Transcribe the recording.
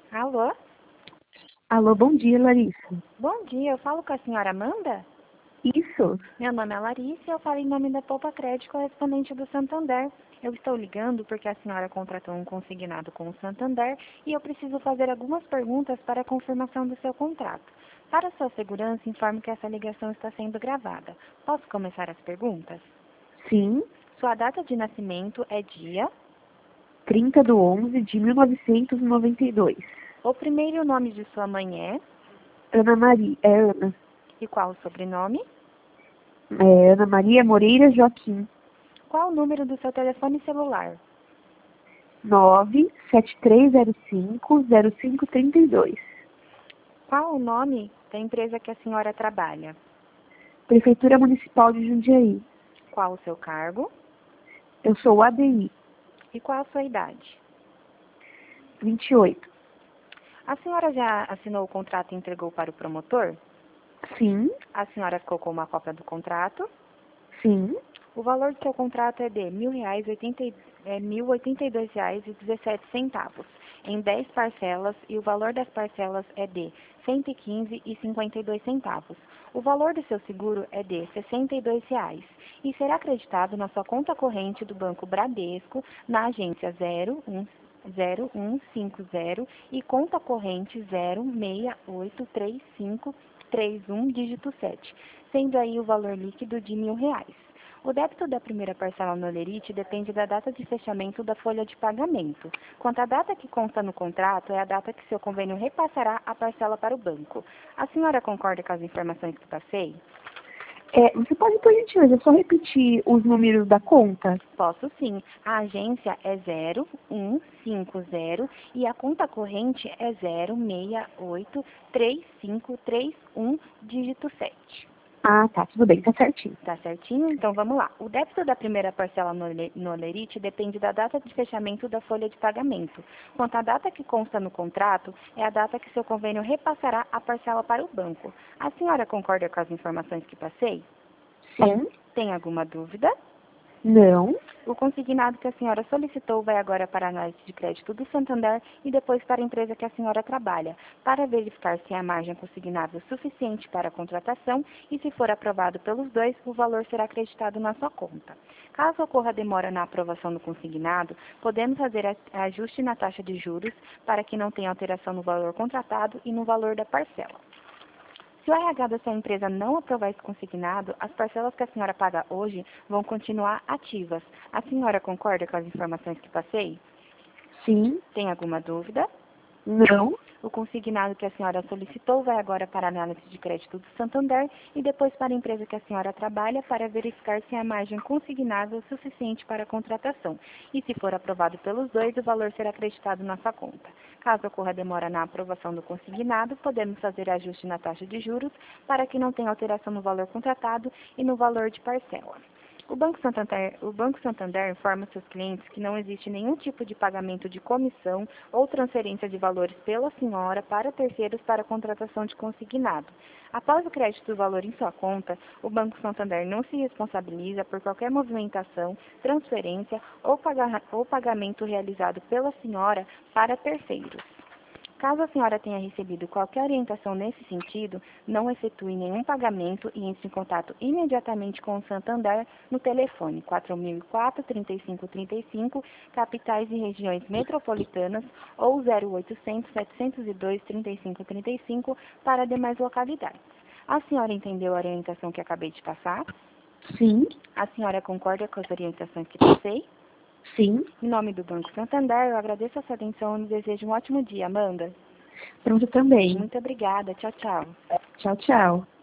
Alô? Alô, bom dia, Larissa. Bom dia, eu falo com a senhora Amanda? Isso? Meu nome é Larissa e eu falo em nome da Poupa Crédito, correspondente do Santander. Eu estou ligando porque a senhora contratou um consignado com o Santander e eu preciso fazer algumas perguntas para a confirmação do seu contrato. Para sua segurança, informo que essa ligação está sendo gravada. Posso começar as perguntas? Sim, Sua data de nascimento é dia? 30/11/1992. O primeiro nome de sua mãe é? Ana Maria, Ana. E qual o sobrenome? Ana Maria Moreira Joaquim. Qual o número do seu telefone celular? 973050532. Qual o nome da empresa que a senhora trabalha? Prefeitura Municipal de Jundiaí. Qual o seu cargo? Eu sou o ADI, E qual a sua idade? 28. A senhora já assinou o contrato e entregou para o promotor? Sim, A senhora ficou com uma cópia do contrato? sim. O valor do seu contrato é de R$ 1.082,17 em 10 parcelas e o valor das parcelas é de R$ 115,52. O valor do seu seguro é de R$ 62 e será acreditado na sua conta corrente do Banco Bradesco na agência 0150 e conta corrente 0683531 dígito 7, sendo aí o valor líquido de R$ 1.000. O débito da primeira parcela no Olerite depende da data de fechamento da folha de pagamento. Quanto à data que consta no contrato, é a data que seu convênio repassará a parcela para o banco. A senhora concorda com as informações que passei? Você pode, por gentileza, só repetir os números da conta? Posso sim. A agência é 0150 e a conta corrente é 0683531 dígito 7. Ah, tá, tudo bem, tá certinho. Tá certinho? Então vamos lá. O débito da primeira parcela no Olerite depende da data de fechamento da folha de pagamento. Quanto à data que consta no contrato, é a data que seu convênio repassará a parcela para o banco. A senhora concorda com as informações que passei? Sim, Tem alguma dúvida? não. O consignado que a senhora solicitou vai agora para a análise de crédito do Santander e depois para a empresa que a senhora trabalha, para verificar se a margem consignada é suficiente para a contratação e, se for aprovado pelos dois, o valor será acreditado na sua conta. Caso ocorra demora na aprovação do consignado, podemos fazer ajuste na taxa de juros para que não tenha alteração no valor contratado e no valor da parcela. Se o RH da sua empresa não aprovar esse consignado, as parcelas que a senhora paga hoje vão continuar ativas. A senhora concorda com as informações que passei? Sim, Tem alguma dúvida? não. O consignado que a senhora solicitou vai agora para a análise de crédito do Santander e depois para a empresa que a senhora trabalha para verificar se a margem consignada é suficiente para a contratação. E, se for aprovado pelos dois, o valor será acreditado na sua conta. Caso ocorra demora na aprovação do consignado, podemos fazer ajuste na taxa de juros para que não tenha alteração no valor contratado e no valor de parcela. O Banco Santander informa seus clientes que não existe nenhum tipo de pagamento de comissão ou transferência de valores pela senhora para terceiros para a contratação de consignado. Após o crédito do valor em sua conta, o Banco Santander não se responsabiliza por qualquer movimentação, transferência ou pagamento realizado pela senhora para terceiros. Caso a senhora tenha recebido qualquer orientação nesse sentido, não efetue nenhum pagamento e entre em contato imediatamente com o Santander no telefone 4004-3535, capitais e regiões metropolitanas, ou 0800-702-3535 para demais localidades. A senhora entendeu a orientação que acabei de passar? Sim, A senhora concorda com as orientações que passei? sim. Em nome do Banco Santander, eu agradeço a sua atenção e desejo um ótimo dia, Amanda. Pronto também. Muito obrigada. Tchau, tchau. Tchau, tchau.